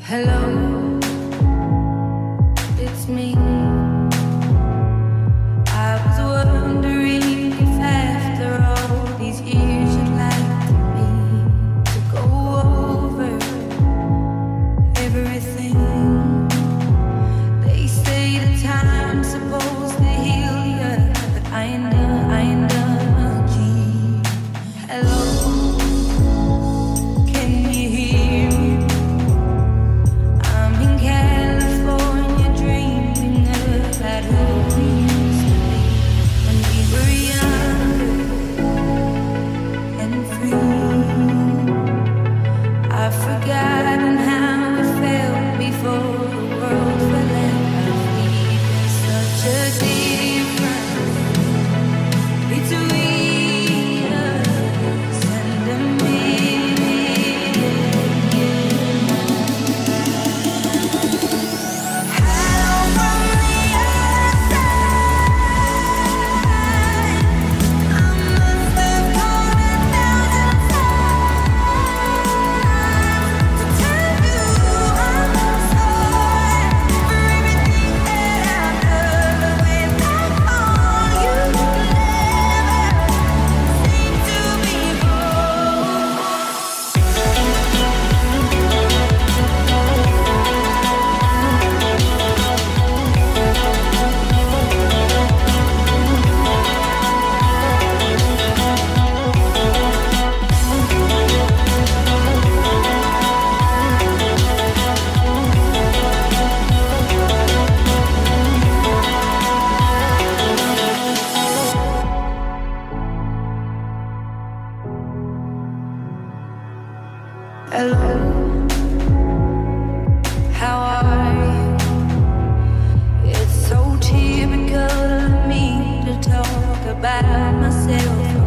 Hello, it's me. I was wondering if after all these years you'd like me to go over everything. They say the time's supposed to heal you, but I ain't done a G. Hello, can you hear me? I'm in California dreaming about who we used to be when we were younger and free. I've forgotten how it felt before the world fell at our feet. There's such a difference between us and a million. Hello from the outside. I must have called 1,000 times to tell you I'm sorry for everything that I've done. When I call you, never seem to be home. Hello, how are you? It's so typical of me to talk about myself.